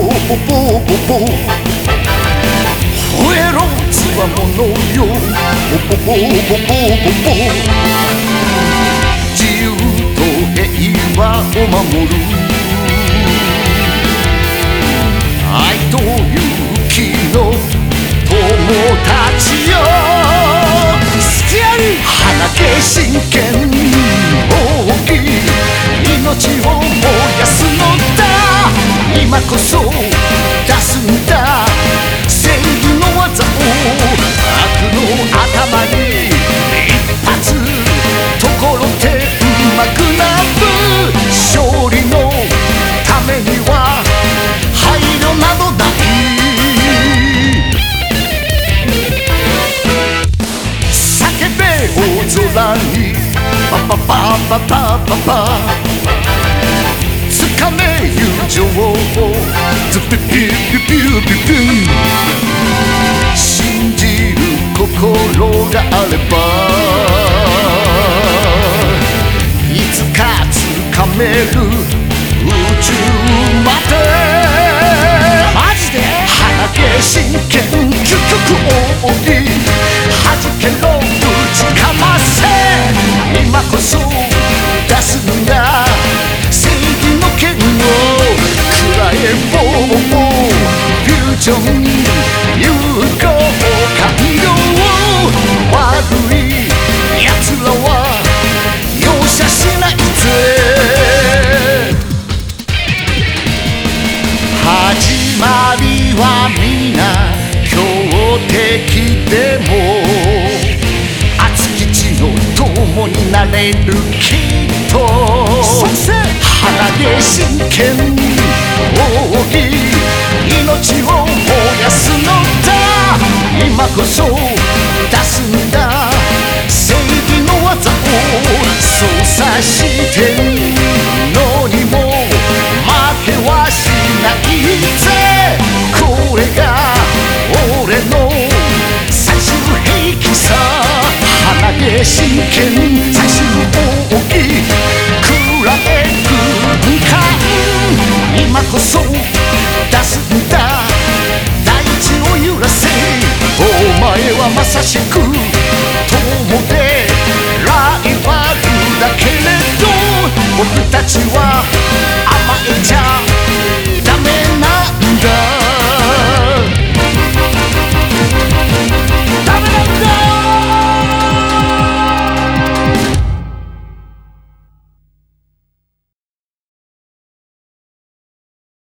ボボボボ吠えろつわものよボボボボボボ自由と平和を守る愛と勇気の友達よ好きあり鼻毛真剣大きい命を燃やすのだ今こそ出すんだ正義の技を悪の頭に一発ところてうまくなる勝利のためには配慮などない叫べ大空にパパパパパパパつかめ友情をズピピピピピピ信じる心があればいつかつかめる宇宙までマジで鼻毛真剣究極大きい弾けろぶちかませ今こそ出すんだ正義の剣をくらえボーボーフュージョン有効感情悪い奴らは容赦しないぜ始まりは皆強敵でも熱き血の友になれるきっと鼻毛真剣大きい命を燃やすのだ今こそ出すんだ正義の技を操作してんのにも負けはしないぜこれが俺の最終兵器さ鼻毛真剣最終奥義くらえ軍艦今こそ出すんだ大地を揺らせお前はまさしく